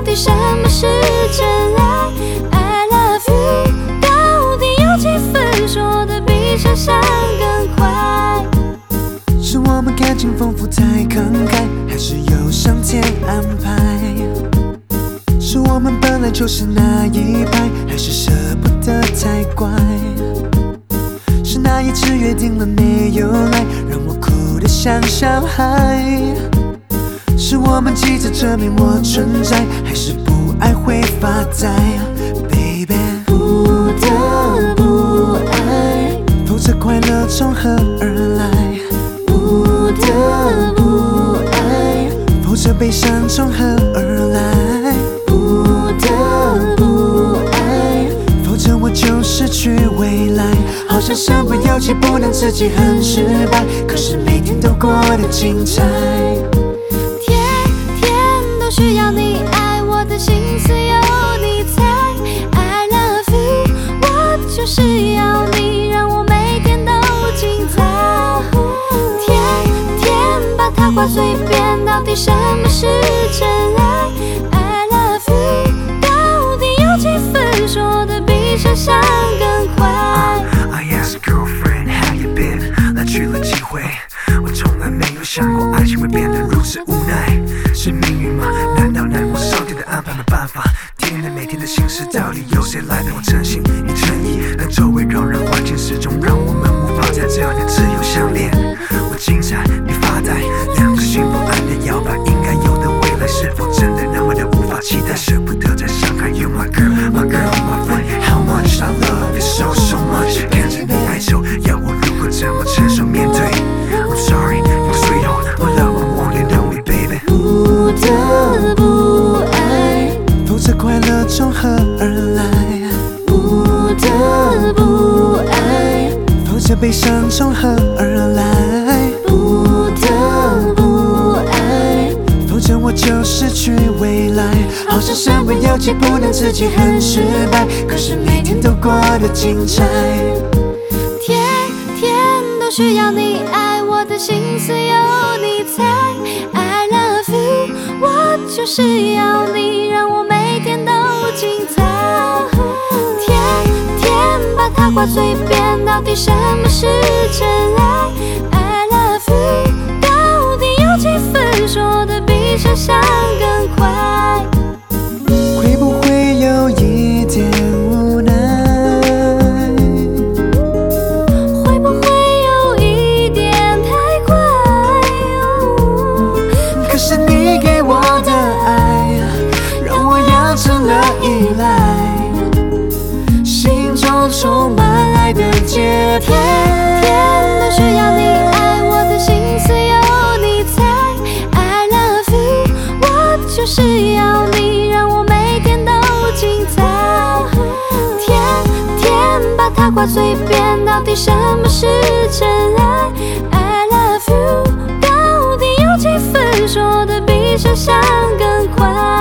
底什么是真爱 ？I love you， 到底有几分说的比想象更快？ 是我们感情丰富太慷慨，还是有上天安排？是我们本来就是那一派，还是舍不得太乖？是那一次约定了没有来，让我哭得像小孩？是我们急着证明我存在，还是不爱会发呆 ？Baby， 不得不爱， 否则快乐从何而来？ 不得不爱， 否则悲伤从何而来？ 不得不爱， 否则我就失去未来。好像身不由己，不能自己很失败，可是每天都过得精彩。 天天都需要你爱，我的心思有你猜。I love you， 我就是要你，让我每天都精彩。天天把它挂嘴边，到底什么是真爱 ？I love you， 到底有几分说的比想象更快 ？I asked girlfriend how you been， 来去了几回，我从来没有想过爱情会变得如此无奈。是命运吗？难道难过上天的安排没办法？天天每天的心事，到底由谁来陪我真心与诚意？但周围扰人环境始终让我们无法在这里自由相恋。我精彩，你发呆，两颗心不安的摇摆，应该有的未来是否真的那么的无法期待？舍不得再伤害 You my girl, my girl, my friend. How much I love you so so much？ 看着你哀愁，要我如何怎么承受面对 ？I'm sorry, you sweetheart, my love, I want you know me, baby。 不得不爱， 否则快乐从何而来？ 不得不爱， 否则悲伤从何而来？ 不得不爱， 否则我就失去未来。好像身不由己，不能自己很失败，可是每天都过得精彩。 天天都需要你爱，我的心思有你猜。I love you， 我就是要你，让我每天都精彩。天天把它挂嘴边，到底什么是真爱 ？I love you， 到底有几分说的比想象更快？ 会不会有一点无奈？ 会不会有一点太快？ 可是你给我的爱，让我养成了依赖，心中充满爱的节拍。 天天都需要你爱，我的心思有你猜。I love you， 我就是要你，让我每天都精彩。天天把它挂嘴边，到底什么是真爱 ？I love you， 到底有几分说的比想象更快？